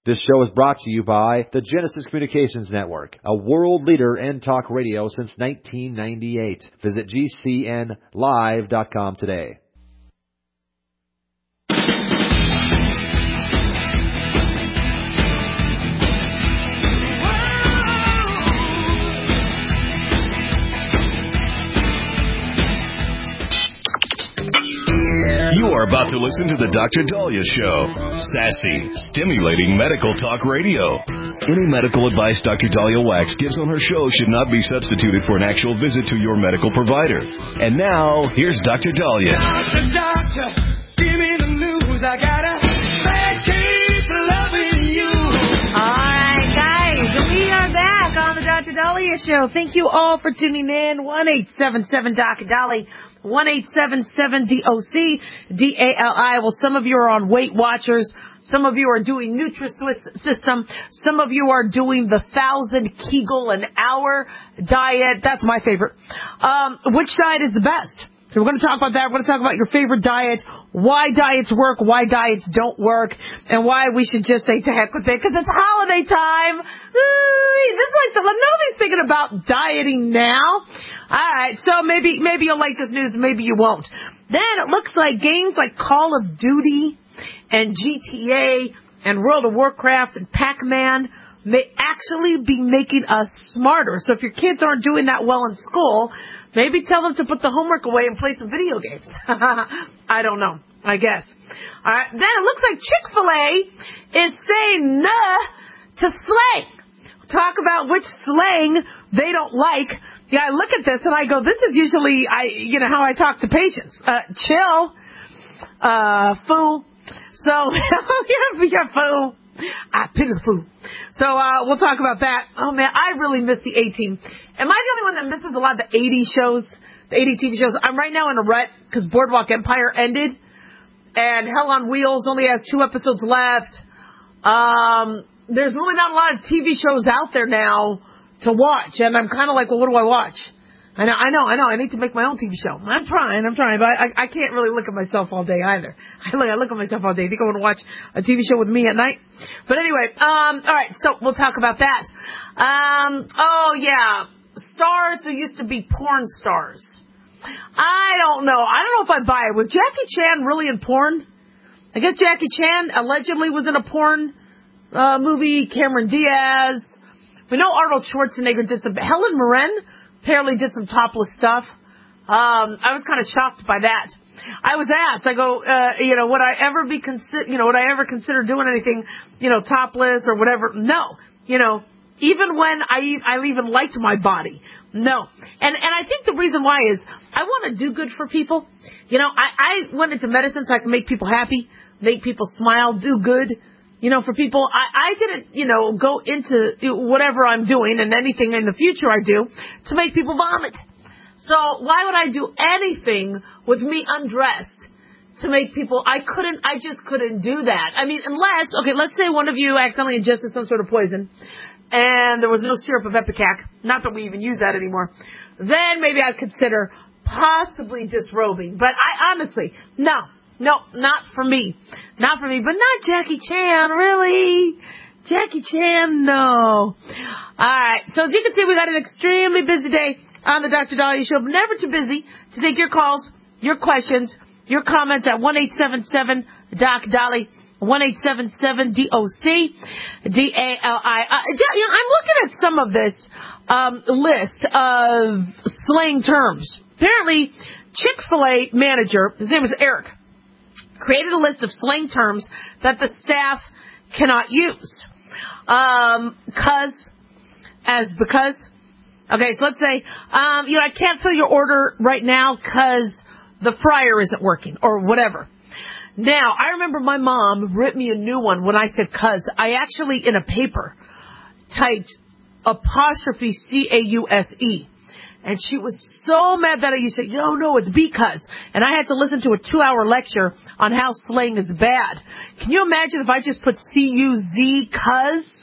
This show is brought to you by the Genesis Communications Network, a world leader in talk radio since 1998. Visit GCNlive.com today. You are about to listen to the Dr. Daliah Show. Sassy, stimulating medical talk radio. Any medical advice Dr. Daliah Wax gives on her show should not be substituted for an actual visit to your medical provider. And now, here's Dr. Daliah. Doctor, give me the news. I got a bad case of loving you. All right, guys, we are back on the Dr. Daliah Show. Thank you all for tuning in. 1-877-Dr. 1-877-DOC-DALI. Well, some of you are on Weight Watchers. Some of you are doing NutraSwiss system. Some of you are doing the 1,000 Kegel an hour diet. That's my favorite. Which diet is the best? So we're going to talk about that. We're going to talk about your favorite diet, why diets work, why diets don't work, and why we should just say to heck with it, because it's holiday time. This is like nobody's thinking about dieting now. All right, so maybe you'll like this news, maybe you won't. Then it looks like games like Call of Duty and GTA and World of Warcraft and Pac-Man may actually be making us smarter. So if your kids aren't doing that well in school, maybe tell them to put the homework away and play some video games. I don't know, I guess. All right, then it looks like Chick-fil-A is saying nah to slang. Talk about which slang they don't like. Yeah, I look at this and I go, this is usually how I talk to patients. Chill, fool. So, yeah, fool. Pity the fool. So, we'll talk about that. Oh man, I really miss the A-Team. Am I the only one that misses a lot of the 80 shows, the 80 TV shows? I'm right now in a rut because Boardwalk Empire ended and Hell on Wheels only has 2 episodes left. There's really not a lot of TV shows out there now to watch, and I'm kind of like, well, what do I watch? I know. I need to make my own TV show. I'm trying, but I can't really look at myself all day either. I look at myself all day. You think I want to watch a TV show with me at night? But anyway, all right, so we'll talk about that. Oh yeah, stars who used to be porn stars. I don't know if I buy it. Was Jackie Chan really in porn? I guess Jackie Chan allegedly was in a porn movie. Cameron Diaz. We know Arnold Schwarzenegger did some. Helen Mirren apparently did some topless stuff. I was kind of shocked by that. I was asked, I go, would I ever consider doing anything, topless or whatever? No. Even when I even liked my body. No. And I think the reason why is I want to do good for people. I went into medicine so I can make people happy, make people smile, do good. For people, I didn't, go into whatever I'm doing and anything in the future I do to make people vomit. So why would I do anything with me undressed to make people, I just couldn't do that. I mean, unless, let's say one of you accidentally ingested some sort of poison and there was no syrup of Epicac, not that we even use that anymore, then maybe I'd consider possibly disrobing. But I honestly, no, not for me. Not for me, but not Jackie Chan, really? Jackie Chan, no. Alright, so as you can see, we got an extremely busy day on the Dr. Daliah Show, but never too busy to take your calls, your questions, your comments at 1-877-DOC-DALI, 1-877-DOC-DALI. I'm looking at some of this list of slang terms. Apparently, Chick-fil-A manager, his name was Eric, created a list of slang terms that the staff cannot use. Because. Okay, so let's say, I can't fill your order right now because the fryer isn't working or whatever. Now, I remember my mom ripped me a new one when I said cuz. I actually, in a paper, typed apostrophe C-A-U-S-E. And she was so mad that I used to say, no, it's because. And I had to listen to a 2-hour lecture on how slang is bad. Can you imagine if I just put C-U-Z, cuz?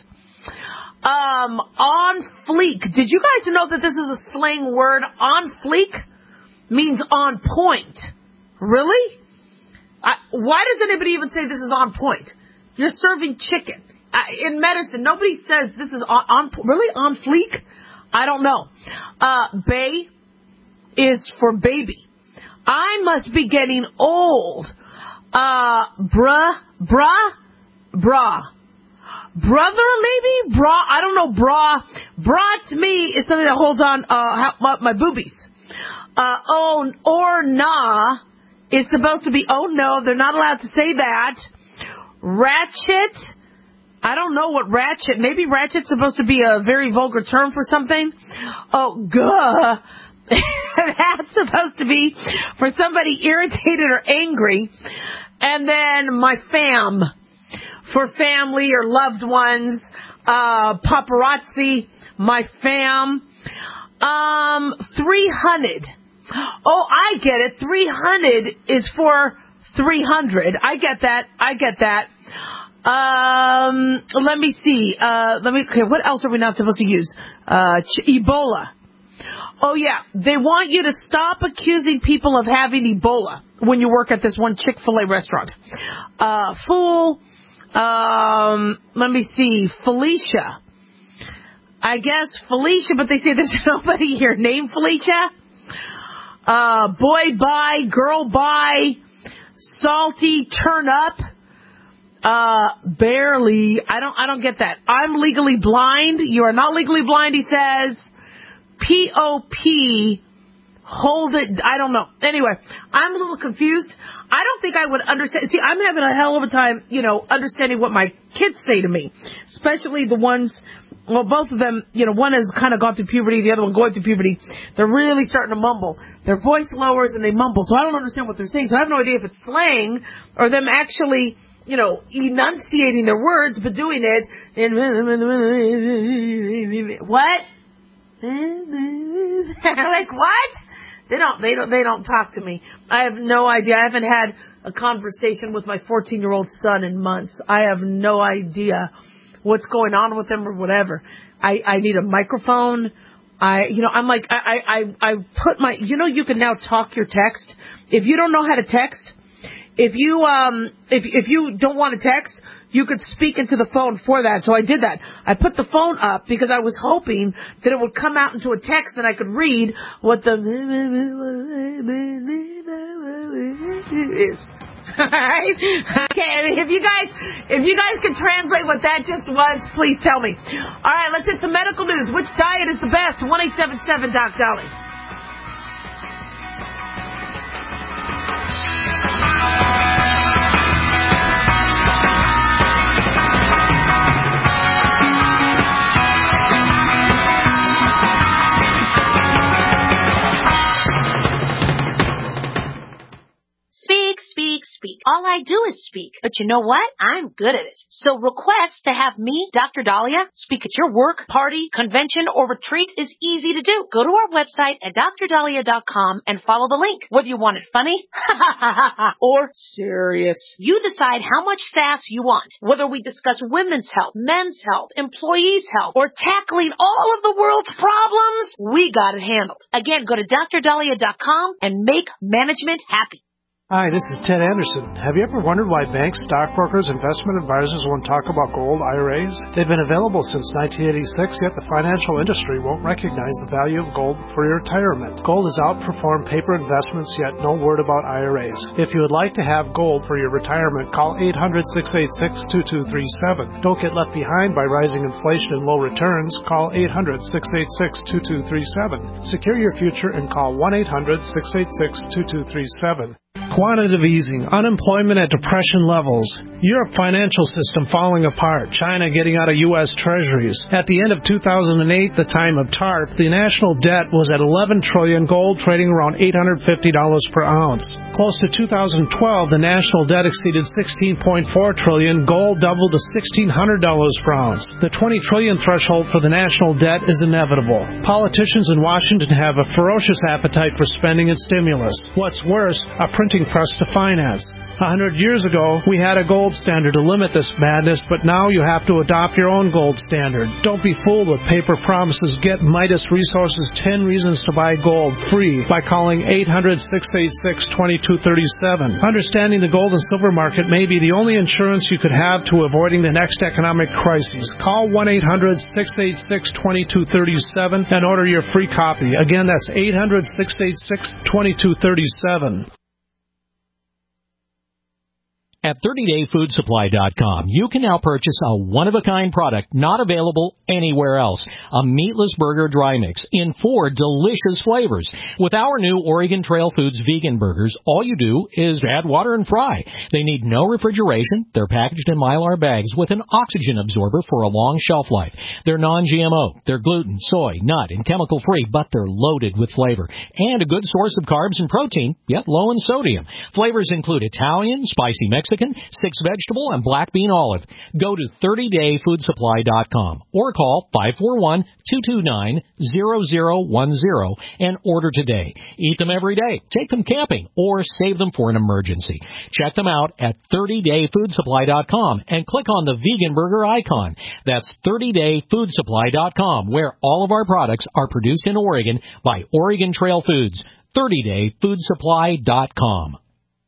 On fleek. Did you guys know that this is a slang word? On fleek means on point. Really? Why does anybody even say this is on point? You're serving chicken. in medicine, nobody says this is really on fleek. I don't know. Bay is for baby. I must be getting old. Brother, maybe? Bra, I don't know, bra. Bra to me is something that holds on, my boobies. Or nah is supposed to be, oh no, they're not allowed to say that. Ratchet, I don't know what ratchet, maybe ratchet's supposed to be a very vulgar term for something. Oh, guh. That's supposed to be for somebody irritated or angry. And then my fam, for family or loved ones. Paparazzi, my fam. 300. Oh, I get it. 300 is for 300. I get that. Let me see. Okay, what else are we not supposed to use? Ebola. Oh, yeah. They want you to stop accusing people of having Ebola when you work at this one Chick-fil-A restaurant. Fool. Let me see. Felicia. I guess Felicia, but they say there's nobody here named Felicia. Boy, bye. Girl, bye. Salty, turn up. Barely. I don't get that. I'm legally blind. You are not legally blind, he says. P.O.P. Hold it. I don't know. Anyway, I'm a little confused. I don't think I would understand. See, I'm having a hell of a time, understanding what my kids say to me. Especially the ones, well, both of them, one has kind of gone through puberty, the other one going through puberty. They're really starting to mumble. Their voice lowers and they mumble. So I don't understand what they're saying. So I have no idea if it's slang or them actually, enunciating their words, but doing it in, what? Like what? They don't talk to me. I have no idea. I haven't had a conversation with my 14-year-old son in months. I have no idea what's going on with them or whatever. I need a microphone. I'm like, I put my, you can now talk your text. If you don't know how to text, if you don't want to text, you could speak into the phone for that. So I did that. I put the phone up because I was hoping that it would come out into a text and I could read what the is. Alright? Okay, if you guys can translate what that just was, please tell me. Alright, let's hit some medical news. Which diet is the best? 1-877-DOC-DOLLY. Speak. All I do is speak. But you know what? I'm good at it. So request to have me, Dr. Dahlia, speak at your work, party, convention, or retreat is easy to do. Go to our website at drdahlia.com and follow the link. Whether you want it funny or serious, you decide how much sass you want. Whether we discuss women's health, men's health, employees' health, or tackling all of the world's problems, we got it handled. Again, go to drdahlia.com and make management happy. Hi, this is Ted Anderson. Have you ever wondered why banks, stockbrokers, investment advisors won't talk about gold IRAs? They've been available since 1986, yet the financial industry won't recognize the value of gold for your retirement. Gold has outperformed paper investments, yet no word about IRAs. If you would like to have gold for your retirement, call 800-686-2237. Don't get left behind by rising inflation and low returns. Call 800-686-2237. Secure your future and call 1-800-686-2237. Quantitative easing, unemployment at depression levels, Europe financial system falling apart, China getting out of U.S. treasuries. At the end of 2008, the time of TARP, the national debt was at $11 trillion, gold trading around $850 per ounce. Close to 2012, the national debt exceeded $16.4 trillion, gold doubled to $1,600 per ounce. The $20 trillion threshold for the national debt is inevitable. Politicians in Washington have a ferocious appetite for spending and stimulus. What's worse, a printing press to finance. 100 years ago, we had a gold standard to limit this madness, but now you have to adopt your own gold standard. Don't be fooled with paper promises. Get Midas Resources 10 Reasons to Buy Gold free by calling 800-686-2237. Understanding the gold and silver market may be the only insurance you could have to avoiding the next economic crisis. Call 1-800-686-2237 and order your free copy. Again, that's 800-686-2237. At 30dayfoodsupply.com, you can now purchase a one-of-a-kind product not available anywhere else. A meatless burger dry mix in 4 delicious flavors. With our new Oregon Trail Foods vegan burgers, all you do is add water and fry. They need no refrigeration. They're packaged in Mylar bags with an oxygen absorber for a long shelf life. They're non-GMO. They're gluten, soy, nut, and chemical-free, but they're loaded with flavor. And a good source of carbs and protein, yet low in sodium. Flavors include Italian, spicy Mexican, 6-vegetable, and black bean olive. Go to 30dayfoodsupply.com or call 541-229-0010 and order today. Eat them every day, take them camping, or save them for an emergency. Check them out at 30dayfoodsupply.com and click on the vegan burger icon. That's 30dayfoodsupply.com, where all of our products are produced in Oregon by Oregon Trail Foods. 30dayfoodsupply.com.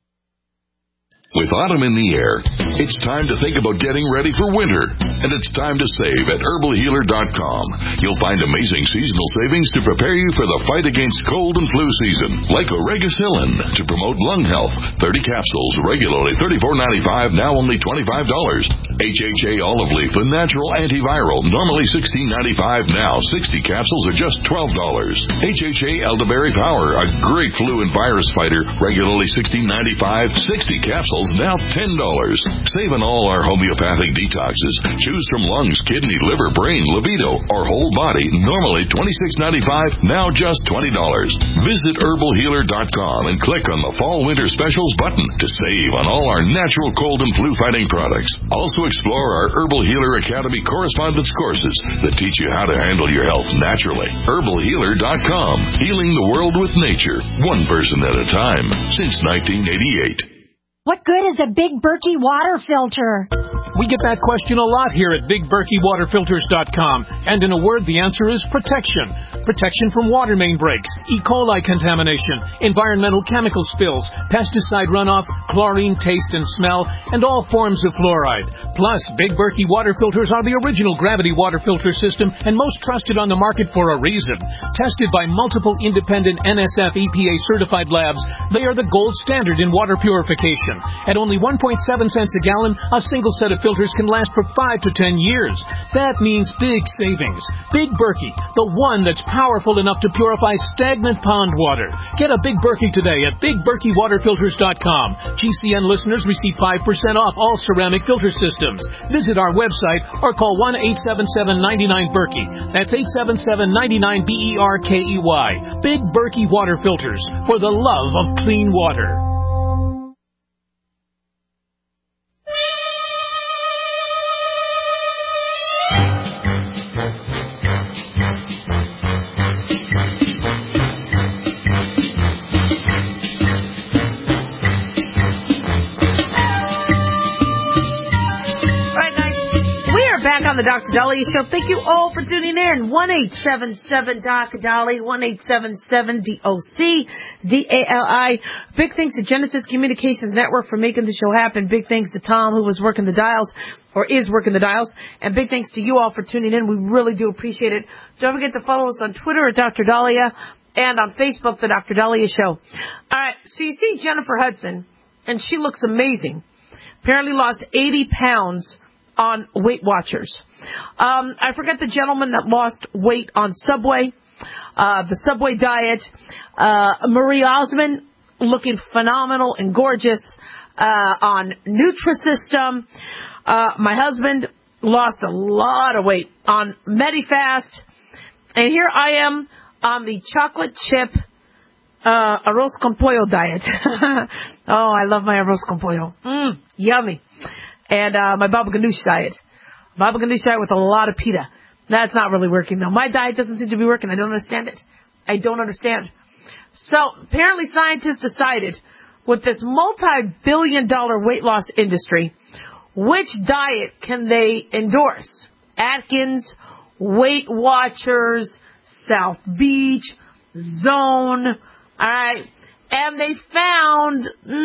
With autumn in the air, it's time to think about getting ready for winter. And it's time to save at herbalhealer.com. You'll find amazing seasonal savings to prepare you for the fight against cold and flu season. Like Oregacillin to promote lung health. 30 capsules, regularly $34.95, now only $25. HHA olive leaf, a natural antiviral, normally $16.95, now 60 capsules are just $12. HHA elderberry power, a great flu and virus fighter, regularly $16.95, 60 capsules now $10. Save on all our homeopathic detoxes. Choose from lungs, kidney, liver, brain, libido, or whole body. Normally $26.95, now just $20. Visit herbalhealer.com and click on the Fall Winter Specials button to save on all our natural cold and flu fighting products. Also explore our Herbal Healer Academy correspondence courses that teach you how to handle your health naturally. herbalhealer.com. Healing the world with nature, one person at a time, since 1988. What good is a Big Berkey water filter? We get that question a lot here at BigBerkeyWaterFilters.com. And in a word, the answer is protection. Protection from water main breaks, E. coli contamination, environmental chemical spills, pesticide runoff, chlorine taste and smell, and all forms of fluoride. Plus, Big Berkey water filters are the original gravity water filter system and most trusted on the market for a reason. Tested by multiple independent NSF EPA certified labs, they are the gold standard in water purification. At only 1.7 cents a gallon, a single set of filters can last for 5 to 10 years. That means big savings. Big Berkey, the one that's powerful enough to purify stagnant pond water. Get a Big Berkey today at BigBerkeyWaterFilters.com. GCN listeners receive 5% off all ceramic filter systems. Visit our website or call 1-877-99-BERKEY. That's 877-99-BERKEY. Big Berkey Water Filters, for the love of clean water. On the Dr. Dahlia Show. Thank you all for tuning in. 1-877-DOC-DALI, 1-877-DOC-DALI. Big thanks to Genesis Communications Network for making the show happen. Big thanks to Tom, who was working the dials, or is working the dials. And big thanks to you all for tuning in. We really do appreciate it. Don't forget to follow us on Twitter at Dr. Dahlia and on Facebook, The Dr. Dahlia Show. All right, so you see Jennifer Hudson, and she looks amazing. Apparently lost 80 pounds on Weight Watchers. I forget the gentleman that lost weight on Subway, the Subway diet. Marie Osmond looking phenomenal and gorgeous on Nutrisystem. My husband lost a lot of weight on Medifast. And here I am on the chocolate chip arroz con pollo diet. Oh, I love my arroz con pollo. Yummy. And my Baba Ganoush diet. Baba Ganoush diet with a lot of pita. That's not really working, though. My diet doesn't seem to be working. I don't understand it. I don't understand. So, apparently scientists decided with this multi-billion-dollar weight loss industry, which diet can they endorse? Atkins, Weight Watchers, South Beach, Zone, all right? And they found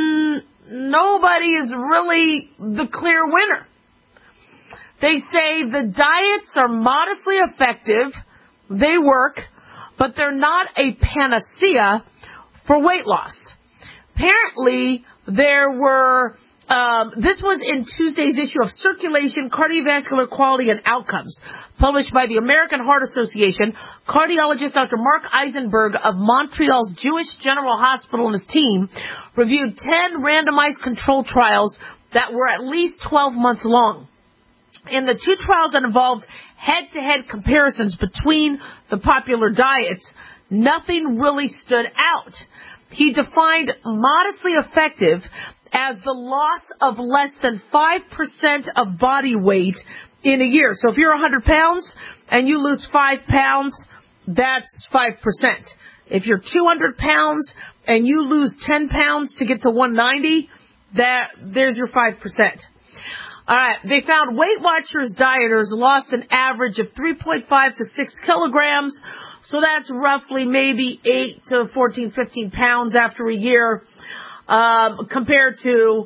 nobody is really the clear winner. They say the diets are modestly effective, they work, but they're not a panacea for weight loss. Apparently, there were, this was in Tuesday's issue of Circulation, Cardiovascular Quality and Outcomes, published by the American Heart Association. Cardiologist Dr. Mark Eisenberg of Montreal's Jewish General Hospital and his team reviewed 10 randomized control trials that were at least 12 months long. In the 2 trials that involved head-to-head comparisons between the popular diets, nothing really stood out. He defined modestly effective as the loss of less than 5% of body weight in a year. So if you're 100 pounds and you lose 5 pounds, that's 5%. If you're 200 pounds and you lose 10 pounds to get to 190, there's your 5%. All right. They found Weight Watchers dieters lost an average of 3.5 to 6 kilograms. So that's roughly maybe 8 to 14, 15 pounds after a year, compared to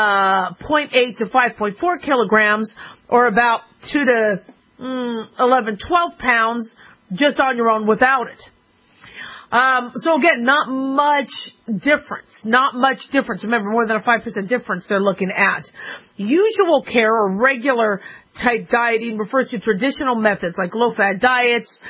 0.8 to 5.4 kilograms, or about 2 to 11, 12 pounds just on your own without it. So again, not much difference. Remember, more than a 5% difference they're looking at. Usual care or regular type dieting refers to traditional methods like low-fat diets,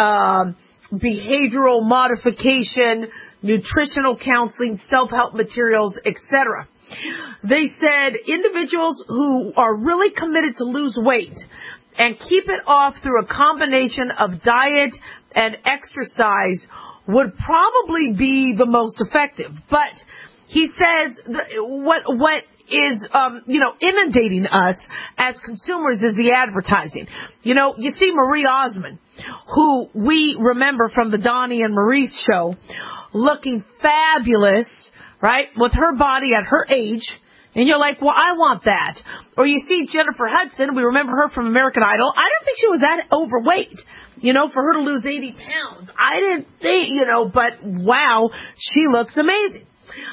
behavioral modification, nutritional counseling, self-help materials, etc. They said individuals who are really committed to lose weight and keep it off through a combination of diet and exercise would probably be the most effective. But he says what is, inundating us as consumers is the advertising. You know, you see Marie Osmond, who we remember from the Donnie and Maurice show, looking fabulous, right, with her body at her age. And you're like, well, I want that. Or you see Jennifer Hudson, we remember her from American Idol. I don't think she was that overweight, for her to lose 80 pounds. I didn't think, but wow, she looks amazing.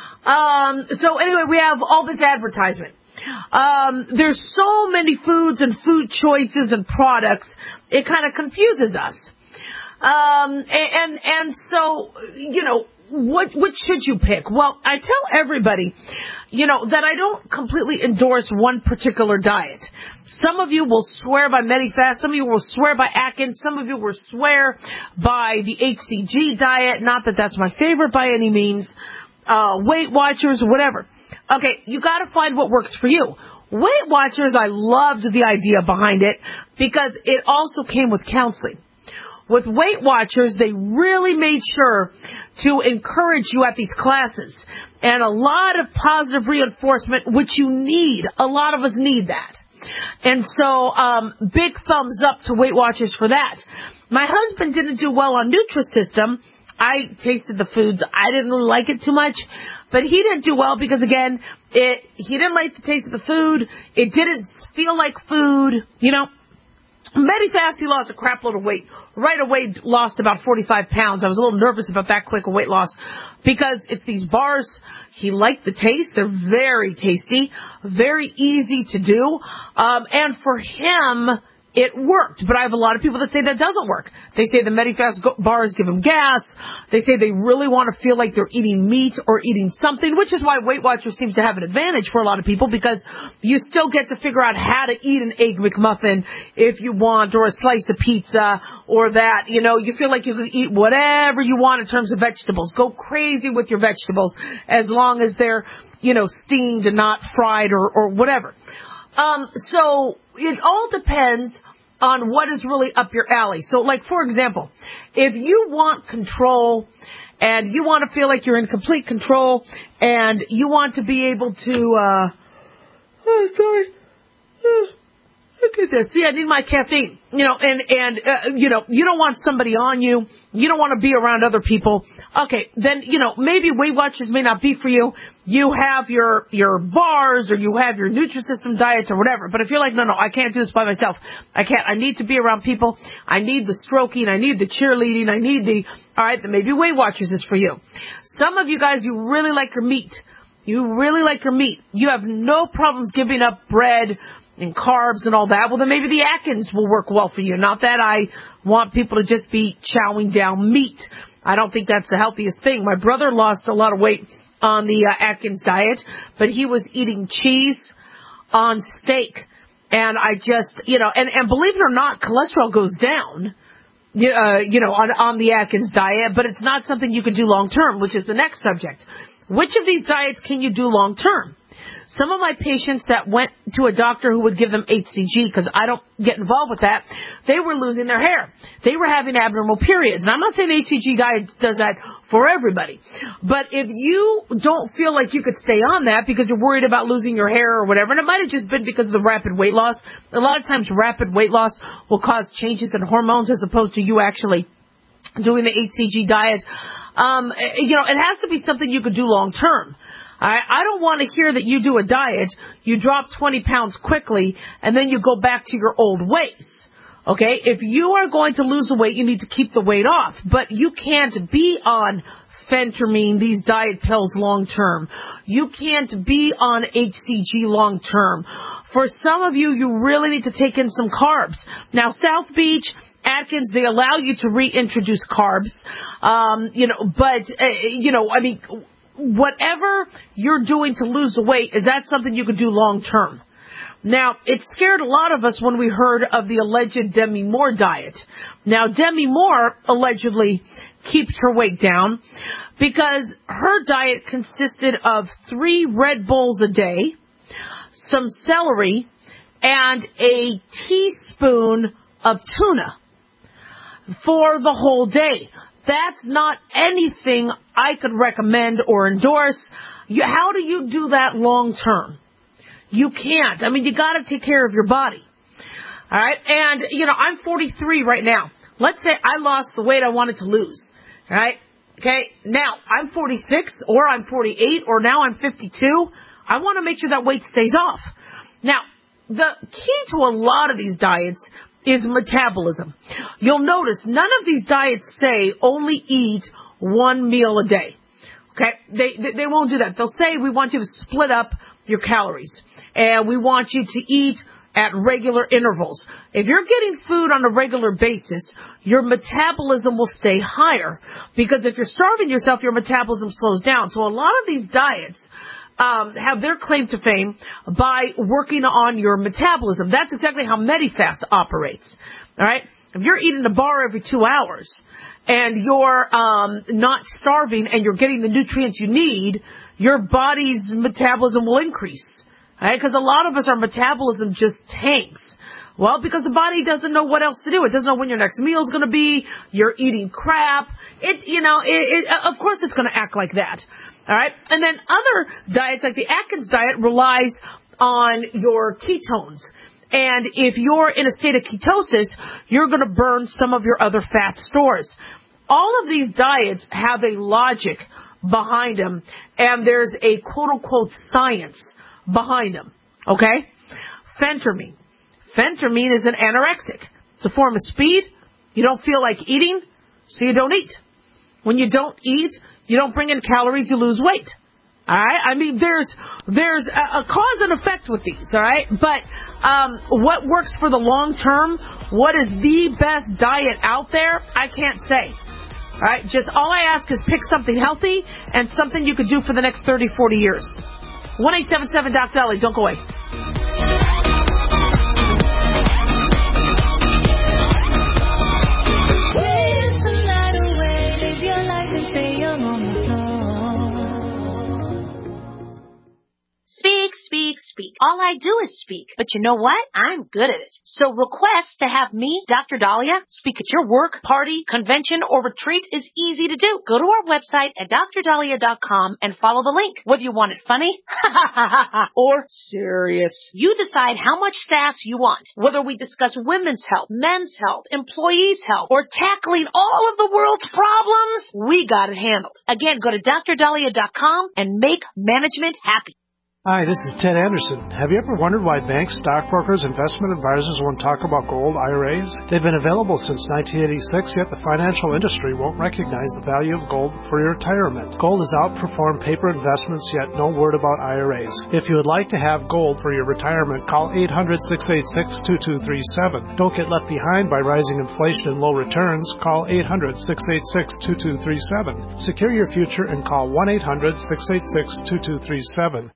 So anyway, we have all this advertisement. There's so many foods and food choices and products, it kind of confuses us. And so, what should you pick? Well, I tell everybody, that I don't completely endorse one particular diet. Some of you will swear by Medifast, some of you will swear by Atkins, some of you will swear by the HCG diet, not that that's my favorite by any means, Weight Watchers, whatever. Okay, you gotta find what works for you. Weight Watchers, I loved the idea behind it because it also came with counseling. With Weight Watchers, they really made sure to encourage you at these classes. And a lot of positive reinforcement, which you need. A lot of us need that. And so, big thumbs up to Weight Watchers for that. My husband didn't do well on Nutrisystem. I tasted the foods. I didn't really like it too much. But he didn't do well because, again, he didn't like the taste of the food. It didn't feel like food, Medifast, he lost a crap load of weight. Right away, lost about 45 pounds. I was a little nervous about that quick a weight loss because it's these bars. He liked the taste. They're very tasty, very easy to do. And for him, it worked. But I have a lot of people that say that doesn't work. They say the Medifast bars give them gas. They say they really want to feel like they're eating meat or eating something, which is why Weight Watchers seems to have an advantage for a lot of people because you still get to figure out how to eat an Egg McMuffin if you want, or a slice of pizza, or that, you feel like you can eat whatever you want in terms of vegetables. Go crazy with your vegetables as long as they're, steamed and not fried or whatever. So it all depends on what is really up your alley. So, like, for example, if you want control and you want to feel like you're in complete control and you want to be able to, look at this. See, I need my caffeine. You know, you don't want somebody on you. You don't want to be around other people. Okay, then, maybe Weight Watchers may not be for you. You have your bars or you have your Nutrisystem diets or whatever. But if you're like, no, I can't do this by myself. I can't. I need to be around people. I need the stroking. I need the cheerleading. I need all right, then maybe Weight Watchers is for you. Some of you guys, you really like your meat. You really like your meat. You have no problems giving up bread and carbs and all that. Well, then maybe the Atkins will work well for you. Not that I want people to just be chowing down meat. I don't think that's the healthiest thing. My brother lost a lot of weight on the Atkins diet, but he was eating cheese on steak. And I just, and believe it or not, cholesterol goes down, on the Atkins diet, but it's not something you can do long term, which is the next subject. Which of these diets can you do long term? Some of my patients that went to a doctor who would give them HCG, because I don't get involved with that, they were losing their hair. They were having abnormal periods. And I'm not saying the HCG diet does that for everybody. But if you don't feel like you could stay on that because you're worried about losing your hair or whatever, and it might have just been because of the rapid weight loss. A lot of times rapid weight loss will cause changes in hormones as opposed to you actually doing the HCG diet. It has to be something you could do long term. I don't want to hear that you do a diet, you drop 20 pounds quickly, and then you go back to your old ways. Okay? If you are going to lose the weight, you need to keep the weight off. But you can't be on phentermine, these diet pills long term. You can't be on HCG long term. For some of you, you really need to take in some carbs. Now, South Beach, Atkins, they allow you to reintroduce carbs. Whatever you're doing to lose the weight, is that something you could do long term? Now, it scared a lot of us when we heard of the alleged Demi Moore diet. Now, Demi Moore allegedly keeps her weight down because her diet consisted of 3 Red Bulls a day, some celery, and a teaspoon of tuna for the whole day. That's not anything I could recommend or endorse. How do you do that long term? You can't. I mean, you got to take care of your body. All right? And, I'm 43 right now. Let's say I lost the weight I wanted to lose. All right? Okay? Now, I'm 46 or I'm 48 or now I'm 52. I want to make sure that weight stays off. Now, the key to a lot of these diets is metabolism. You'll notice none of these diets say only eat 1 meal a day. Okay? They won't do that. They'll say we want you to split up your calories and we want you to eat at regular intervals. If you're getting food on a regular basis, your metabolism will stay higher because if you're starving yourself, your metabolism slows down. So a lot of these diets have their claim to fame by working on your metabolism. That's exactly how Medifast operates. All right? If you're eating a bar every 2 hours and you're not starving and you're getting the nutrients you need, your body's metabolism will increase. All right? Because a lot of us, our metabolism just tanks. Well, because the body doesn't know what else to do. It doesn't know when your next meal is going to be. You're eating crap. Of course it's going to act like that. All right. And then other diets like the Atkins diet relies on your ketones. And if you're in a state of ketosis, you're going to burn some of your other fat stores. All of these diets have a logic behind them. And there's a quote unquote science behind them. Okay. Phentermine. Phentermine is an anorexic. It's a form of speed. You don't feel like eating, so you don't eat. When you don't eat, you don't bring in calories, you lose weight. All right? I mean, there's a cause and effect with these, all right? But what works for the long term, what is the best diet out there, I can't say. All right? Just all I ask is pick something healthy and something you could do for the next 30, 40 years. 1-877-DOC-DOLLY. Don't go away. Speak, speak, speak. all I do is speak. But you know what? I'm good at it. So request to have me, Dr. Dahlia, speak at your work, party, convention, or retreat is easy to do. Go to our website at drdahlia.com and follow the link. Whether you want it funny or serious, you decide how much sass you want. Whether we discuss women's health, men's health, employees' health, or tackling all of the world's problems, we got it handled. Again, go to drdahlia.com and make management happy. Hi, this is Ted Anderson. Have you ever wondered why banks, stockbrokers, investment advisors won't talk about gold IRAs? They've been available since 1986, yet the financial industry won't recognize the value of gold for your retirement. Gold has outperformed paper investments, yet no word about IRAs. If you would like to have gold for your retirement, call 800-686-2237. Don't get left behind by rising inflation and low returns. Call 800-686-2237. Secure your future and call 1-800-686-2237.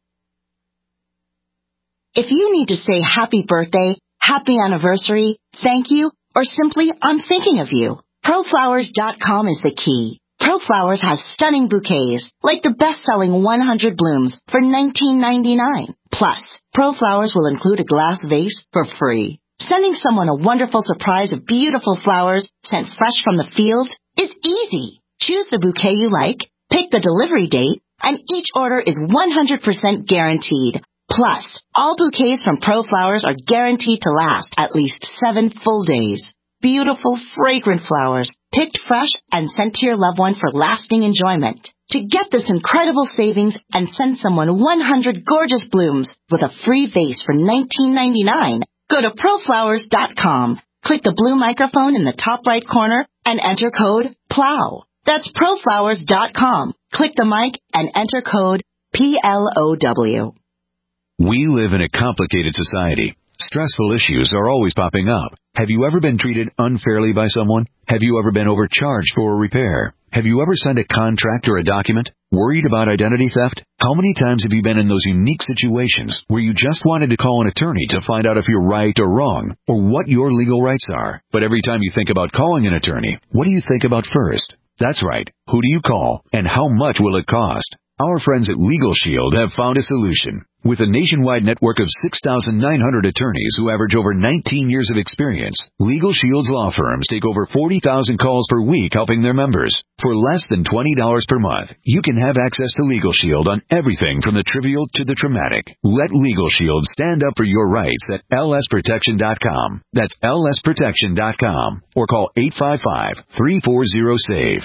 If you need to say happy birthday, happy anniversary, thank you, or simply I'm thinking of you, ProFlowers.com is the key. ProFlowers has stunning bouquets, like the best-selling 100 blooms for $19.99. Plus, ProFlowers will include a glass vase for free. Sending someone a wonderful surprise of beautiful flowers sent fresh from the field is easy. Choose the bouquet you like, pick the delivery date, and each order is 100% guaranteed. Plus, all bouquets from ProFlowers are guaranteed to last at least 7 full days. Beautiful, fragrant flowers, picked fresh and sent to your loved one for lasting enjoyment. To get this incredible savings and send someone 100 gorgeous blooms with a free vase for $19.99, go to ProFlowers.com. Click the blue microphone in the top right corner and enter code PLOW. That's ProFlowers.com. Click the mic and enter code PLOW. We live in a complicated society. Stressful issues are always popping up. Have you ever been treated unfairly by someone? Have you ever been overcharged for a repair? Have you ever signed a contract or a document? Worried about identity theft? How many times have you been in those unique situations where you just wanted to call an attorney to find out if you're right or wrong, or what your legal rights are? But every time you think about calling an attorney, what do you think about first? That's right. Who do you call, and how much will it cost? Our friends at Legal Shield have found a solution. With a nationwide network of 6,900 attorneys who average over 19 years of experience, Legal Shield's law firms take over 40,000 calls per week helping their members. For less than $20 per month, you can have access to Legal Shield on everything from the trivial to the traumatic. Let Legal Shield stand up for your rights at lsprotection.com. That's lsprotection.com. Or call 855-340-SAVE,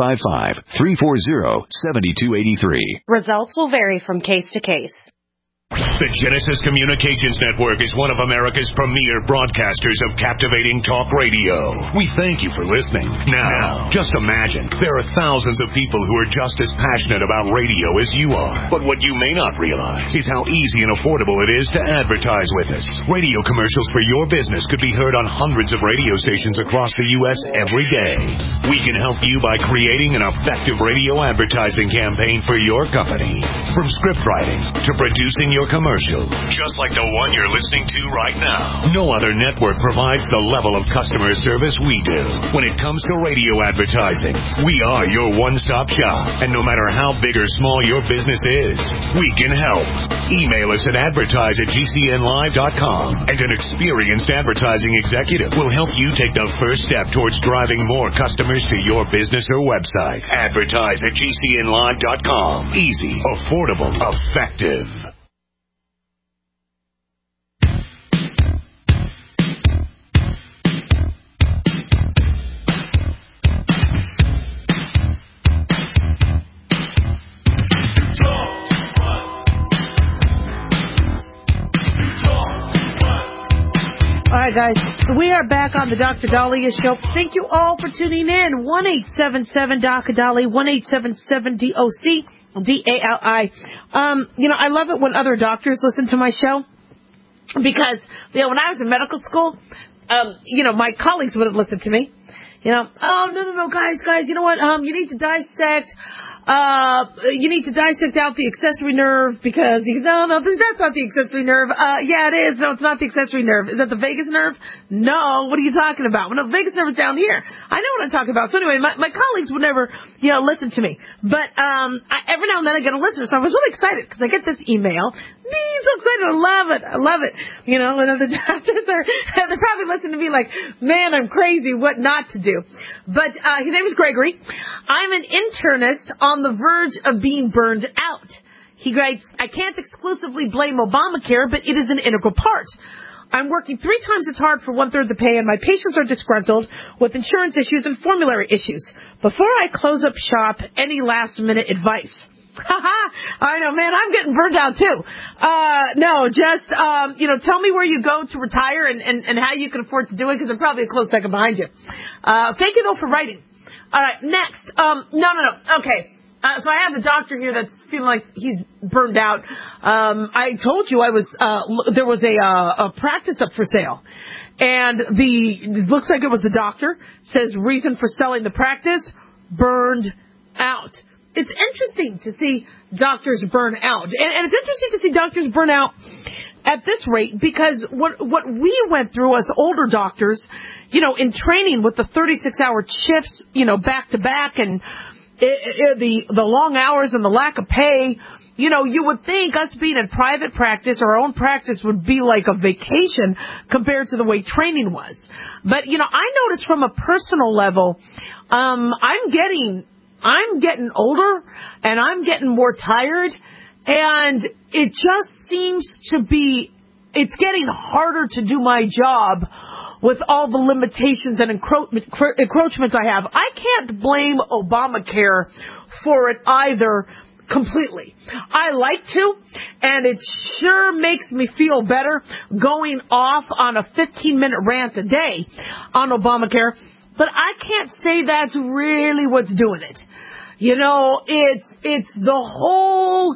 855-340-7283. Results will vary from case to case. The Genesis Communications Network is one of America's premier broadcasters of captivating talk radio. We thank you for listening. Now, just imagine, there are thousands of people who are just as passionate about radio as you are. But what you may not realize is how easy and affordable it is to advertise with us. Radio commercials for your business could be heard on hundreds of radio stations across the U.S. every day. We can help you by creating an effective radio advertising campaign for your company. From script writing to producing your commercial, just like the one you're listening to right now. No other network provides the level of customer service we do. When it comes to radio advertising, we are your one-stop shop. And no matter how big or small your business is, we can help. Email us at advertise@gcnlive.com, and an experienced advertising executive will help you take the first step towards driving more customers to your business or website. Advertise@gcnlive.com. Easy, affordable, effective. All right, guys. So we are back on the Dr. Dahlia Show. Thank you all for tuning in. 1-877-DOC-DALI, 1-877-DOC-DALI. I love it when other doctors listen to my show because, when I was in medical school, my colleagues wouldn't listen to me. Oh, no, guys, you know what? You need to dissect You need to dissect out the accessory nerve because he goes, no, that's not the accessory nerve. Yeah, it is. No, it's not the accessory nerve. Is that the vagus nerve? No. What are you talking about? Well, no, the vagus nerve is down here. I know what I'm talking about. So anyway, my colleagues would never, listen to me. But, every now and then I get a listener, so I was really excited because I get this email. I'm so excited. I love it. And the doctors they're probably listening to me like, man, I'm crazy. What not to do. But, his name is Gregory. I'm an internist on the verge of being burned out. He writes, I can't exclusively blame Obamacare, but it is an integral part. I'm working 3 times as hard for 1/3 the pay, and my patients are disgruntled with insurance issues and formulary issues. Before I close up shop, any last-minute advice? I know, man, I'm getting burned out too. No, just, tell me where you go to retire and how you can afford to do it, because I'm probably a close second behind you. Thank you, though, for writing. All right, next. No. Okay. So I have a doctor here that's feeling like he's burned out. I told you there was a practice up for sale. And it looks like it was the doctor, says reason for selling the practice, burned out. It's interesting to see doctors burn out. And it's interesting to see doctors burn out at this rate because what we went through as older doctors, in training with the 36-hour shifts, back to back and the long hours and the lack of pay, you would think us being in private practice or our own practice would be like a vacation compared to the way training was. But, I noticed from a personal level, I'm getting older and I'm getting more tired, and it just seems to be, it's getting harder to do my job with all the limitations and encroachments I have. I can't blame Obamacare for it either completely. I like to, and it sure makes me feel better going off on a 15-minute rant a day on Obamacare, but I can't say that's really what's doing it. It's the whole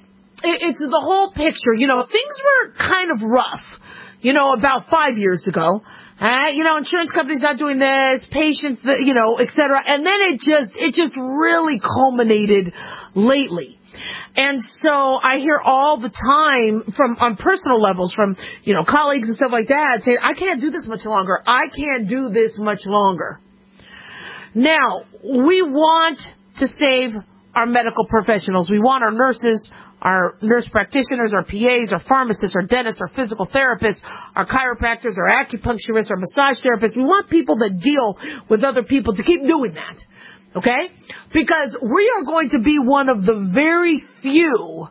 picture. Things were kind of rough, about 5 years ago. Insurance companies not doing this, patients, et cetera. And then it just really culminated lately. And so I hear all the time on personal levels from, colleagues and stuff like that saying, I can't do this much longer. I can't do this much longer. Now, we want to save our medical professionals. We want our nurses, our nurse practitioners, our PAs, our pharmacists, our dentists, our physical therapists, our chiropractors, our acupuncturists, our massage therapists. We want people that deal with other people to keep doing that. Okay? Because we are going to be one of the very few,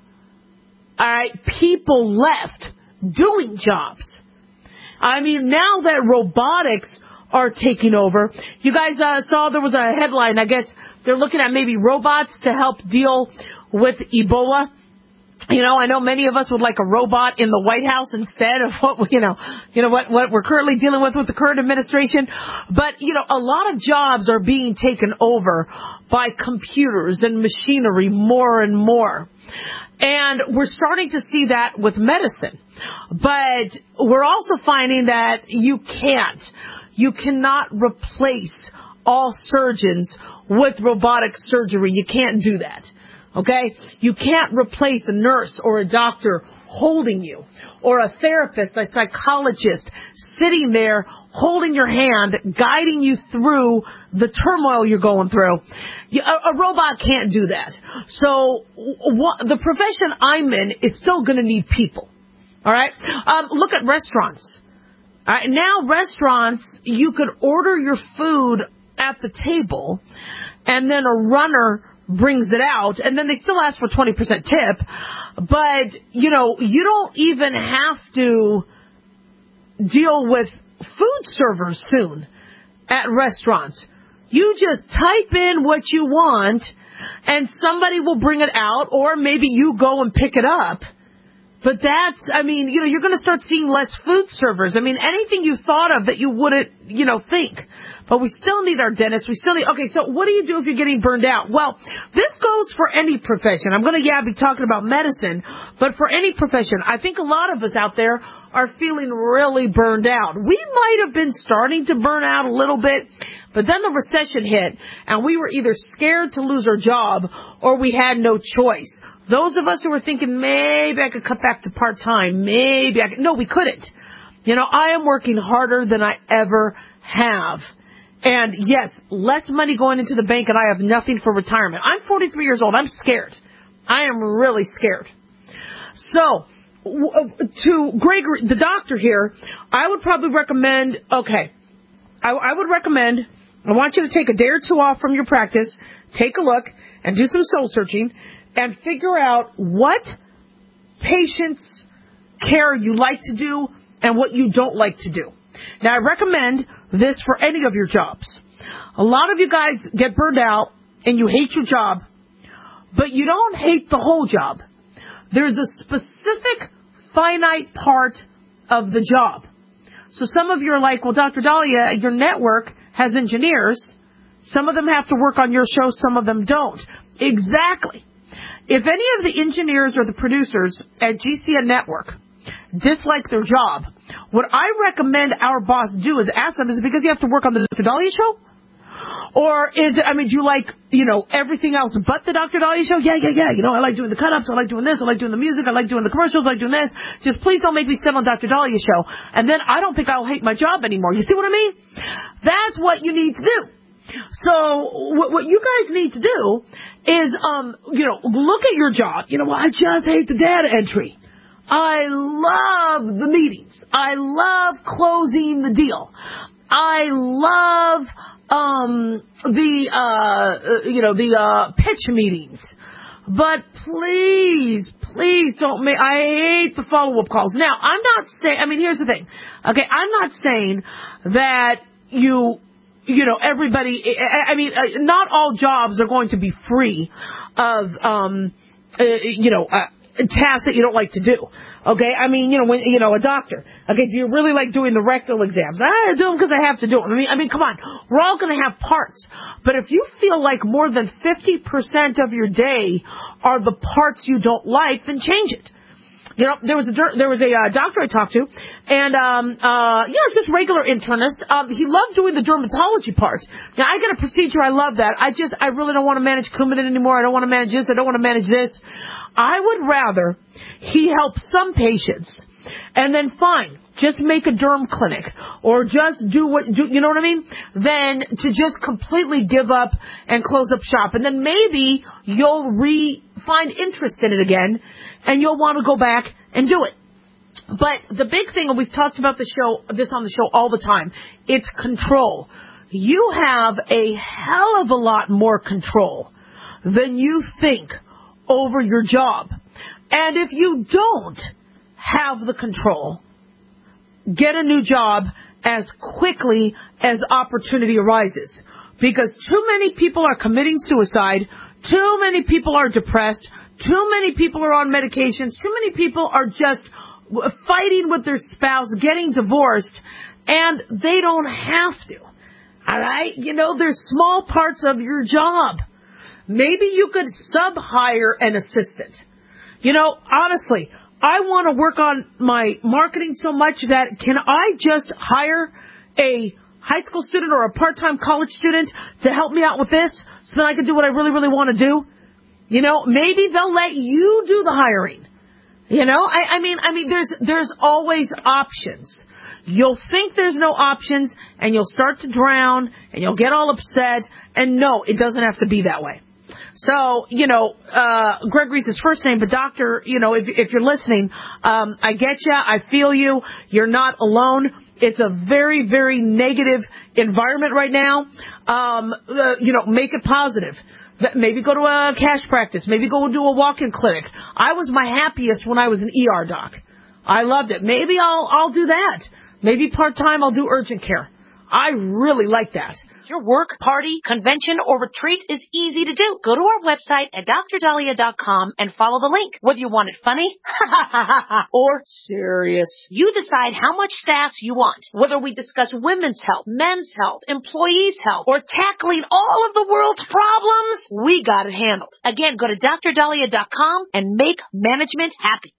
people left doing jobs. I mean, now that robotics are taking over, you guys saw there was a headline, I guess they're looking at maybe robots to help deal with Ebola. I know many of us would like a robot in the White House instead of what we're currently dealing with the current administration. But, a lot of jobs are being taken over by computers and machinery more and more. And we're starting to see that with medicine. But we're also finding that you cannot replace all surgeons with robotic surgery. You can't do that. Okay? You can't replace a nurse or a doctor holding you, or a therapist, a psychologist sitting there holding your hand, guiding you through the turmoil you're going through. A robot can't do that. So the profession I'm in is still going to need people. All right? Look at restaurants. All right, now restaurants, you could order your food at the table, and then a runner brings it out, and then they still ask for 20% tip, but, you don't even have to deal with food servers soon at restaurants. You just type in what you want, and somebody will bring it out, or maybe you go and pick it up. But you're going to start seeing less food servers. Anything you thought of that you wouldn't, think. But we still need our dentists. Okay, so what do you do if you're getting burned out? Well, this goes for any profession. I'm going to, be talking about medicine, but for any profession, I think a lot of us out there are feeling really burned out. We might have been starting to burn out a little bit But then the recession hit, and we were either scared to lose our job or we had no choice. Those of us who were thinking, maybe I could cut back to part-time, no, we couldn't. You know, I am working harder than I ever have. And yes, less money going into the bank, and I have nothing for retirement. I'm 43 years old. I'm scared. I am really scared. So, to Gregory, the doctor here, I would probably recommend, I want you to take a day or two off from your practice, take a look, and do some soul searching, and figure out what patient's care you like to do and what you don't like to do. Now, I recommend this for any of your jobs. A lot of you guys get burned out and you hate your job, but you don't hate the whole job. There's a specific finite part of the job. So some of you are like, well, Dr. Dahlia, your network has engineers. Some of them have to work on your show, some of them don't. Exactly. If any of the engineers or the producers at GCN Network dislike their job, what I recommend our boss do is ask them, is it because you have to work on the Dr. Dahlia show? Or is it, do you like, everything else but the Dr. Dahlia show? Yeah. I like doing the cut-ups. I like doing this. I like doing the music. I like doing the commercials. I like doing this. Just please don't make me sit on Dr. Dahlia show. And then I don't think I'll hate my job anymore. You see what I mean? That's what you need to do. So what you guys need to do is, look at your job. I just hate the data entry. I love the meetings. I love closing the deal. I love the pitch meetings. But please don't make, I hate the follow-up calls. Now, I'm not saying, here's the thing. Okay, I'm not saying that everybody, not all jobs are going to be free of, tasks that you don't like to do. Okay, when, a doctor. Okay, do you really like doing the rectal exams? I do them because I have to do them. Come on. We're all going to have parts. But if you feel like more than 50% of your day are the parts you don't like, then change it. There was a doctor I talked to, and it's just regular internist. He loved doing the dermatology part. Now, I got a procedure. I love that. I really don't want to manage Coumadin anymore. I don't want to manage this. I don't want to manage this. I would rather he help some patients, and then fine, just make a derm clinic, or just do you know what I mean? Than to just completely give up and close up shop. And then maybe you'll find interest in it again, and you'll want to go back and do it. But the big thing, and we've talked about this on the show all the time, it's control. You have a hell of a lot more control than you think over your job. And if you don't have the control, get a new job as quickly as opportunity arises. Because too many people are committing suicide, too many people are depressed, too many people are on medications, too many people are just fighting with their spouse, getting divorced, and they don't have to. All right? There's small parts of your job. Maybe you could sub-hire an assistant. Honestly, I want to work on my marketing so much that can I just hire a high school student or a part-time college student to help me out with this so that I can do what I really, really want to do? Maybe they'll let you do the hiring. There's always options. You'll think there's no options, and you'll start to drown, and you'll get all upset, and no, it doesn't have to be that way. So, Gregory's his first name, but doctor, if you're listening, I get you, I feel you, you're not alone. It's a very, very negative environment right now. Make it positive. Maybe go to a cash practice. Maybe go do a walk-in clinic. I was my happiest when I was an ER doc. I loved it. Maybe I'll do that. Maybe part-time I'll do urgent care. I really like that. Your work, party, convention, or retreat is easy to do. Go to our website at drdahlia.com and follow the link. Whether you want it funny or serious, you decide how much sass you want. Whether we discuss women's health, men's health, employees' health, or tackling all of the world's problems, we got it handled. Again, go to drdahlia.com and make management happy.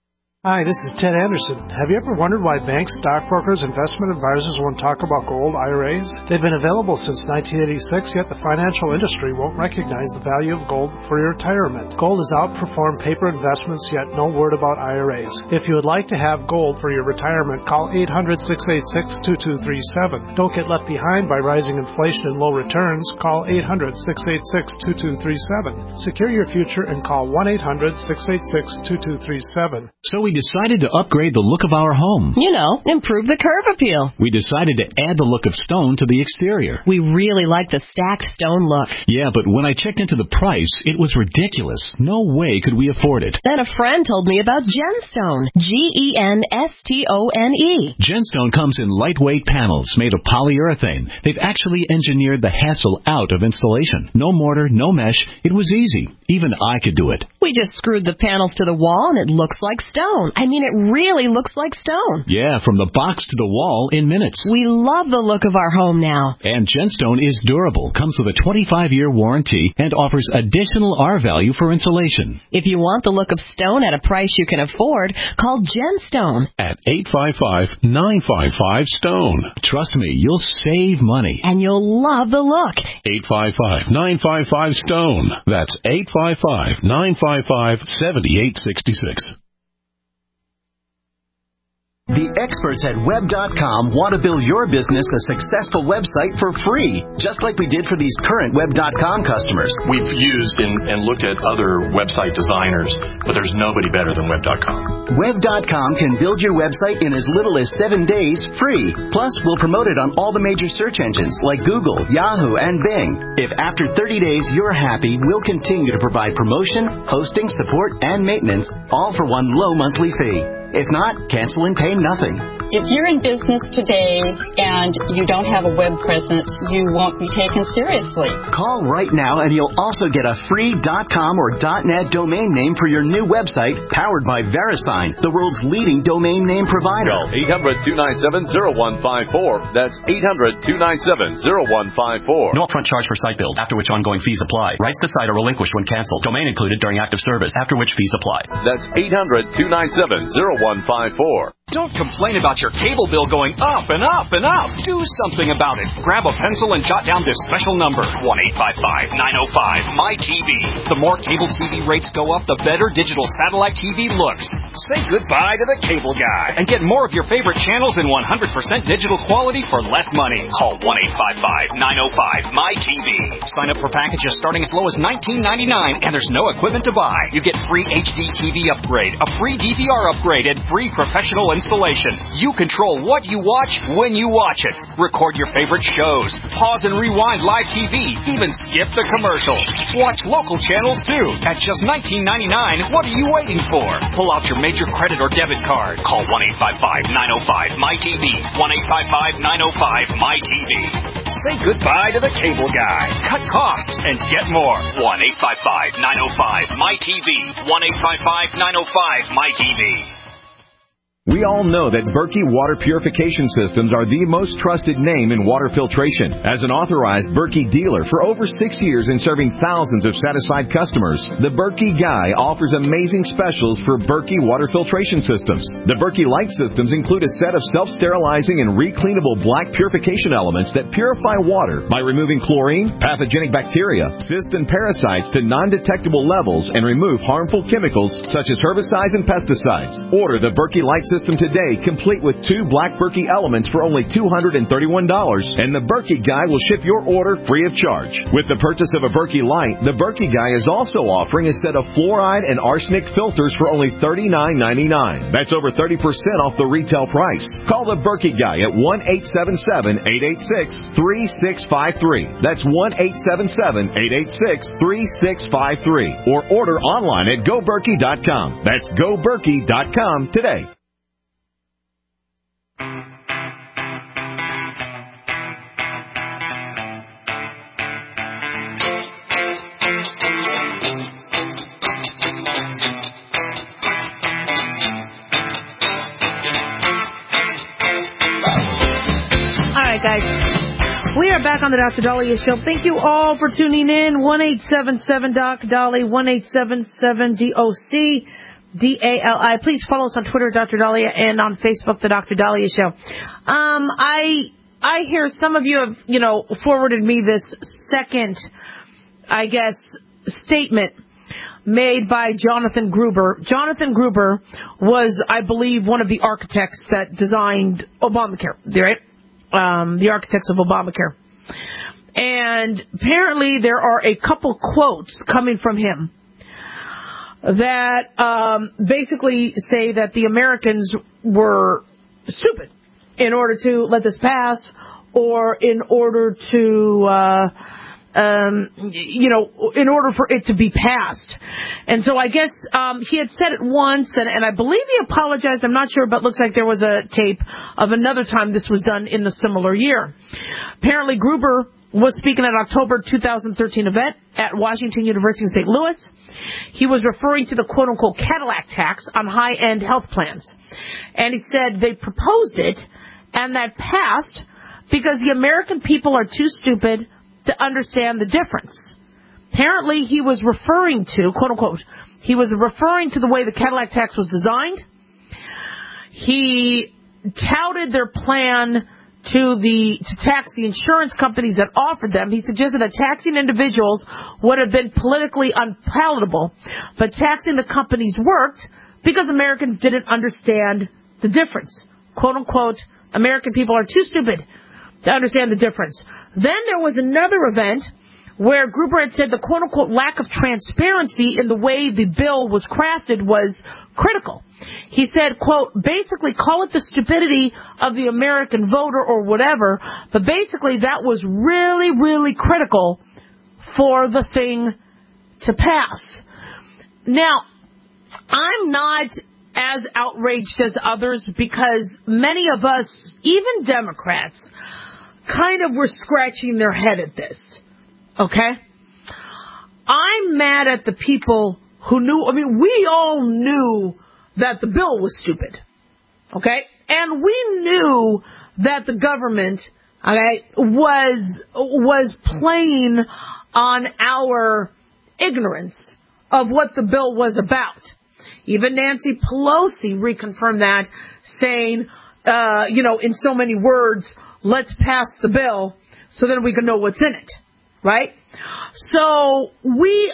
Hi, this is Ted Anderson. Have you ever wondered why banks, stockbrokers, investment advisors won't talk about gold IRAs? They've been available since 1986, yet the financial industry won't recognize the value of gold for your retirement. Gold has outperformed paper investments, yet no word about IRAs. If you would like to have gold for your retirement, call 800-686-2237. Don't get left behind by rising inflation and low returns. Call 800-686-2237. Secure your future and call 1-800-686-2237. So we decided to upgrade the look of our home. You know, improve the curb appeal. We decided to add the look of stone to the exterior. We really like the stacked stone look. Yeah, but when I checked into the price, it was ridiculous. No way could we afford it. Then a friend told me about Genstone. Genstone. Genstone comes in lightweight panels made of polyurethane. They've actually engineered the hassle out of installation. No mortar, no mesh. It was easy. Even I could do it. We just screwed the panels to the wall and it looks like stone. I mean, it really looks like stone. Yeah, from the box to the wall in minutes. We love the look of our home now. And Genstone is durable, comes with a 25-year warranty, and offers additional R value for insulation. If you want the look of stone at a price you can afford, call Genstone at 855-955-STONE. Trust me, you'll save money. And you'll love the look. 855-955-STONE. That's 855-955-7866. The experts at Web.com want to build your business a successful website for free, just like we did for these current Web.com customers. We've used and looked at other website designers, but there's nobody better than Web.com. Web.com can build your website in as little as 7 days free. Plus, we'll promote it on all the major search engines like Google, Yahoo, and Bing. If after 30 days you're happy, we'll continue to provide promotion, hosting, support, and maintenance, all for one low monthly fee. If not, cancel and pay nothing. If you're in business today and you don't have a web presence, you won't be taken seriously. Call right now and you'll also get a free .com or .net domain name for your new website powered by VeriSign, the world's leading domain name provider. Call 800-297-0154. That's 800-297-0154. No upfront charge for site build, after which ongoing fees apply. Rights to site are relinquished when canceled. Domain included during active service, after which fees apply. That's 800-297-0154. Don't complain about your cable bill going up and up and up. Do something about it. Grab a pencil and jot down this special number, 1-855-905-MyTV. The more cable TV rates go up, the better digital satellite TV looks. Say goodbye to the cable guy and get more of your favorite channels in 100% digital quality for less money. Call 1-855-905-MyTV. Sign up for packages starting as low as $19.99 and there's no equipment to buy. You get free HD TV upgrade, a free DVR upgrade, and free professional installation. You control what you watch when you watch it. Record your favorite shows. Pause and rewind live TV. Even skip the commercials. Watch local channels too. At just $19.99, what are you waiting for? Pull out your major credit or debit card. Call 1-855-905-MyTV. 1-855-905-MyTV. Say goodbye to the cable guy. Cut costs and get more. 1-855-905-MyTV. 1-855-905-MyTV. We all know that Berkey Water Purification Systems are the most trusted name in water filtration. As an authorized Berkey dealer for over 6 years and serving thousands of satisfied customers, the Berkey Guy offers amazing specials for Berkey Water Filtration Systems. The Berkey Light Systems include a set of self-sterilizing and recleanable black purification elements that purify water by removing chlorine, pathogenic bacteria, cysts, and parasites to non-detectable levels and remove harmful chemicals such as herbicides and pesticides. Order the Berkey Light System today, complete with 2 black Berkey elements for only $231, and the Berkey Guy will ship your order free of charge. With the purchase of a Berkey Light, the Berkey Guy is also offering a set of fluoride and arsenic filters for only $39.99. That's over 30% off the retail price. Call the Berkey Guy at 1-877-886-3653. That's 1-877-886-3653. Or order online at GoBerkey.com. That's GoBerkey.com today. Guys, we are back on the Dr. Dahlia Show. Thank you all for tuning in. 1-877-DOC-DOLLY, 1-877-DOC. DALI. Please follow us on Twitter, Dr. Dahlia, and on Facebook, The Dr. Dahlia Show. I hear some of you have, forwarded me this second, I guess, statement made by Jonathan Gruber. Jonathan Gruber was, I believe, one of the architects that designed Obamacare, right? The architects of Obamacare. And apparently there are a couple quotes coming from him that basically say that the Americans were stupid in order to let this pass, or in order to, in order for it to be passed. And so I guess he had said it once, and I believe he apologized. I'm not sure, but it looks like there was a tape of another time this was done in the similar year. Apparently Gruber was speaking at an October 2013 event at Washington University in St. Louis. He was referring to the quote-unquote Cadillac tax on high-end health plans. And he said they proposed it, and that passed because the American people are too stupid to understand the difference. Apparently he was referring to, quote-unquote, he was referring to the way the Cadillac tax was designed. He touted their plan to tax the insurance companies that offered them. He suggested that taxing individuals would have been politically unpalatable, but taxing the companies worked because Americans didn't understand the difference. Quote unquote, American people are too stupid to understand the difference. Then there was another event where Gruber had said the quote unquote lack of transparency in the way the bill was crafted was critical. He said, quote, basically call it the stupidity of the American voter or whatever, but basically that was really, really critical for the thing to pass. Now, I'm not as outraged as others because many of us, even Democrats, kind of were scratching their head at this. Okay? I'm mad at the people who knew, we all knew that the bill was stupid. Okay? And we knew that the government, okay, was playing on our ignorance of what the bill was about. Even Nancy Pelosi reconfirmed that, saying, in so many words, let's pass the bill so then we can know what's in it. Right? So we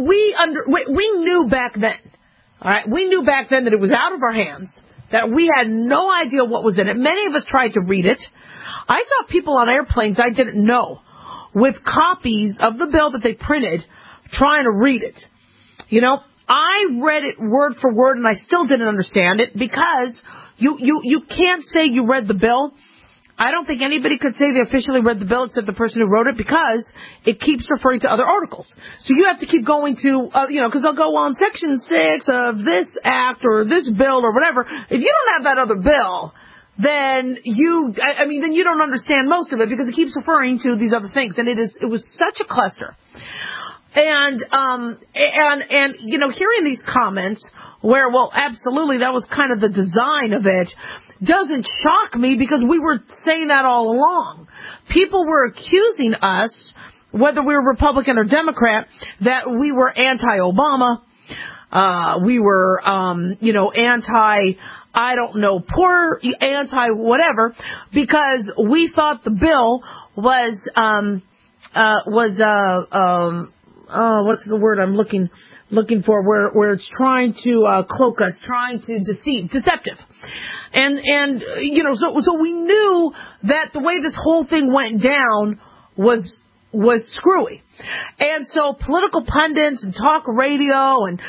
knew back then. All right? We knew back then that it was out of our hands, that we had no idea what was in it. Many of us tried to read it. I saw people on airplanes I didn't know with copies of the bill that they printed trying to read it. I read it word for word and I still didn't understand it because you can't say you read the bill. I don't think anybody could say they officially read the bill except the person who wrote it because it keeps referring to other articles. So you have to keep going to, because they'll go on Section 6 of this act or this bill or whatever. If you don't have that other bill, then then you don't understand most of it because it keeps referring to these other things. And it was such a cluster. And hearing these comments where, well, absolutely, that was kind of the design of it, doesn't shock me because we were saying that all along. People were accusing us, whether we were Republican or Democrat, that we were anti-Obama. We were, poor, anti-whatever, because we thought the bill was what's the word I'm looking for, where it's trying to cloak us, trying to deceptive. And so we knew that the way this whole thing went down was screwy. And so political pundits and talk radio and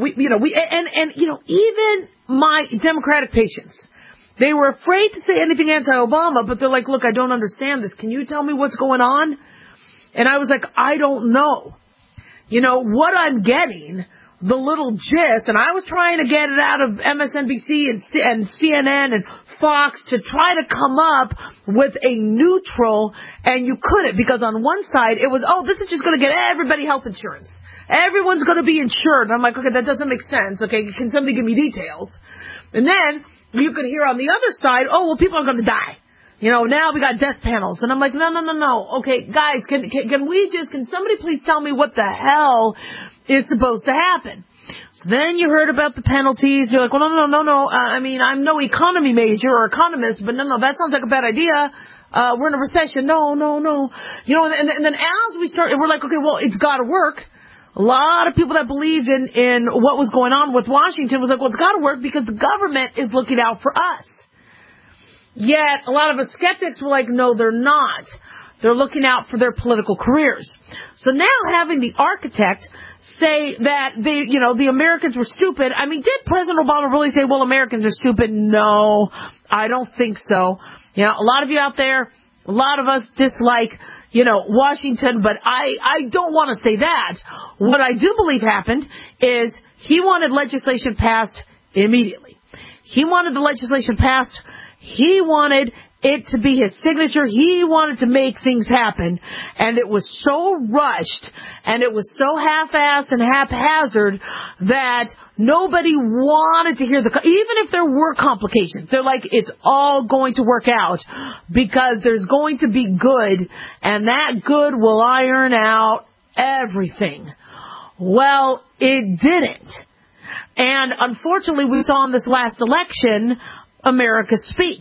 even my Democratic patients, they were afraid to say anything anti-Obama, but they're like, look, I don't understand this. Can you tell me what's going on? And I was like, I don't know. What I'm getting, the little gist, and I was trying to get it out of MSNBC and CNN and Fox to try to come up with a neutral, and you couldn't, because on one side it was, this is just going to get everybody health insurance. Everyone's going to be insured. And I'm like, okay, that doesn't make sense. Okay, can somebody give me details? And then you could hear on the other side, people are going to die. Now we got death panels. And I'm like, no. Okay, guys, can somebody please tell me what the hell is supposed to happen? So then you heard about the penalties. You're like, well, no. I'm no economy major or economist, but no, that sounds like a bad idea. We're in a recession. No. And then as we start, we're like, okay, well, it's got to work. A lot of people that believed in what was going on with Washington was like, well, it's got to work because the government is looking out for us. Yet a lot of us skeptics were like, no, they're not. They're looking out for their political careers. So now having the architect say that the Americans were stupid. I mean, did President Obama really say, well, Americans are stupid? No, I don't think so. A lot of you out there, a lot of us dislike, Washington, but I don't want to say that. What I do believe happened is he wanted legislation passed immediately. He wanted the legislation passed. He wanted it to be his signature. He wanted to make things happen. And it was so rushed and it was so half-assed and haphazard that nobody wanted to hear even if there were complications. They're like, it's all going to work out because there's going to be good, and that good will iron out everything. Well, it didn't. And unfortunately, we saw in this last election America speak.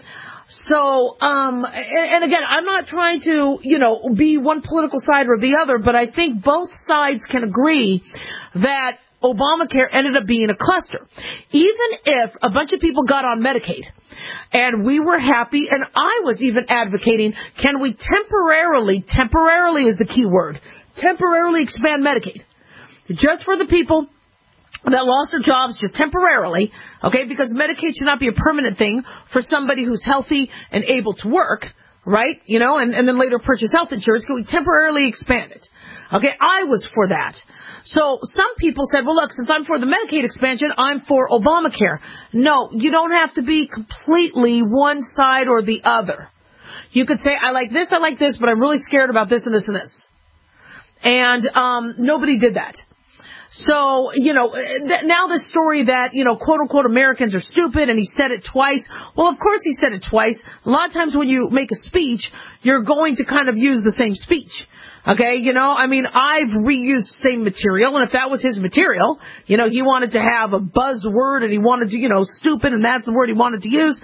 So, and again, I'm not trying to, be one political side or the other, but I think both sides can agree that Obamacare ended up being a cluster. Even if a bunch of people got on Medicaid and we were happy, and I was even advocating, can we temporarily is the key word, temporarily expand Medicaid just for the people that lost their jobs just temporarily, okay, because Medicaid should not be a permanent thing for somebody who's healthy and able to work, right, and then later purchase health insurance. Can we temporarily expand it? Okay, I was for that. So some people said, well, look, since I'm for the Medicaid expansion, I'm for Obamacare. No, you don't have to be completely one side or the other. You could say, I like this, but I'm really scared about this and this and this. And nobody did that. So, now the story that, quote unquote Americans are stupid, and he said it twice. Well, of course he said it twice. A lot of times when you make a speech, you're going to kind of use the same speech. Okay, I've reused the same material, and if that was his material, he wanted to have a buzzword, and he wanted to, stupid, and that's the word he wanted to use.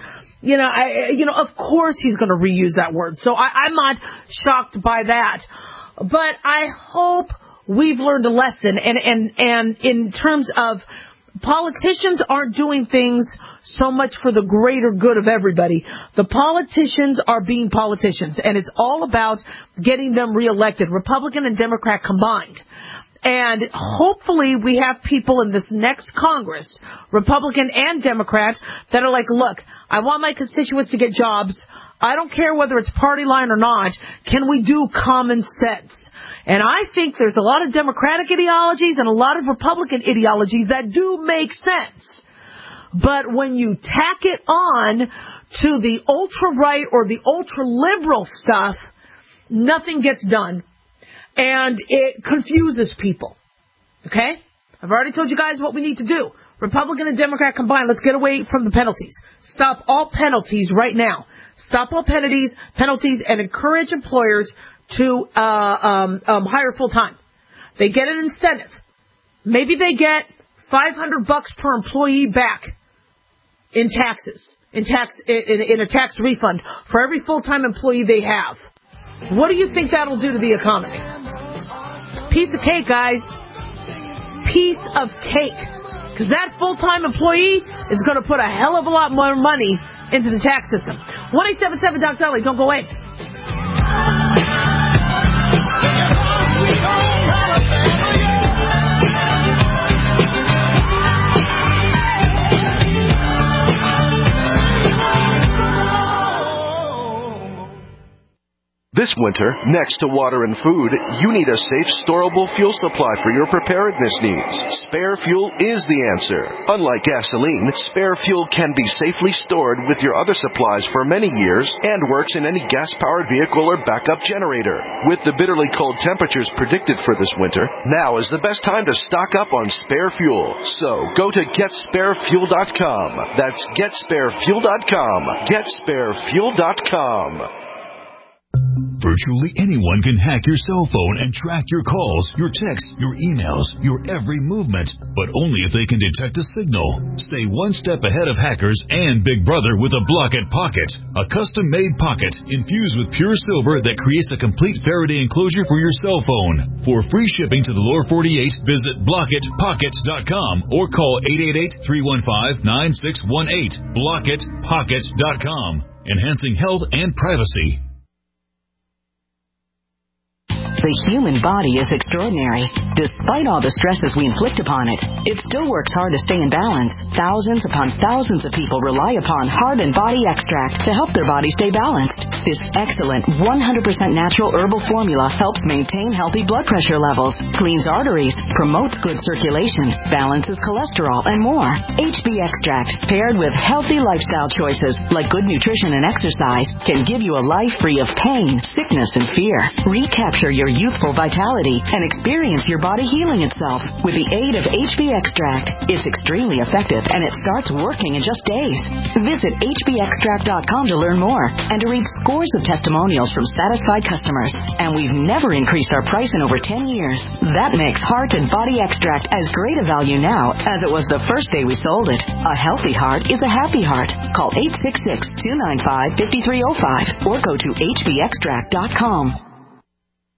Of course he's going to reuse that word. So I'm not shocked by that. But I hope we've learned a lesson, and in terms of politicians aren't doing things so much for the greater good of everybody. The politicians are being politicians, and it's all about getting them reelected, Republican and Democrat combined. And hopefully we have people in this next Congress, Republican and Democrat, that are like, look, I want my constituents to get jobs. I don't care whether it's party line or not. Can we do common sense? And I think there's a lot of Democratic ideologies and a lot of Republican ideologies that do make sense. But when you tack it on to the ultra-right or the ultra-liberal stuff, nothing gets done. And it confuses people. Okay? I've already told you guys what we need to do. Republican and Democrat combined, let's get away from the penalties. Stop all penalties right now. Stop all penalties, and encourage employers to hire full-time. They get an incentive. Maybe they get $500 per employee back in taxes, in a tax refund for every full-time employee they have. What do you think that'll do to the economy? Piece of cake, guys. Piece of cake. Because that full-time employee is going to put a hell of a lot more money into the tax system. 1-877-DOC-DOLLY. Don't go away. This This winter, next to water and food, you need a safe, storable fuel supply for your preparedness needs. Spare Fuel is the answer. Unlike gasoline, Spare Fuel can be safely stored with your other supplies for many years and works in any gas-powered vehicle or backup generator. With the bitterly cold temperatures predicted for this winter, now is the best time to stock up on Spare Fuel. So go to GetSpareFuel.com. That's GetSpareFuel.com. GetSpareFuel.com. Virtually anyone can hack your cell phone and track your calls, your texts, your emails, your every movement, but only if they can detect a signal. Stay one step ahead of hackers and Big Brother with a Blockit Pocket, a custom-made pocket infused with pure silver that creates a complete Faraday enclosure for your cell phone. For free shipping to the lower 48, visit BlockitPocket.com or call 888-315-9618. BlockitPocket.com, enhancing health and privacy. The human body is extraordinary. Despite all the stresses we inflict upon it, it still works hard to stay in balance. Thousands upon thousands of people rely upon Heart and Body Extract to help their body stay balanced. This excellent 100% natural herbal formula helps maintain healthy blood pressure levels, cleans arteries, promotes good circulation, balances cholesterol, and more. HB Extract, paired with healthy lifestyle choices like good nutrition and exercise, can give you a life free of pain, sickness, and fear. Recapture your youthful vitality and experience your body healing itself with the aid of HB Extract. It's extremely effective and it starts working in just days. Visit hbextract.com to learn more and to read scores of testimonials from satisfied customers. And we've never increased our price in over 10 years. That makes Heart and Body Extract as great a value now as it was the first day we sold it. A healthy heart is a happy heart. Call 866-295-5305 or go to hbextract.com.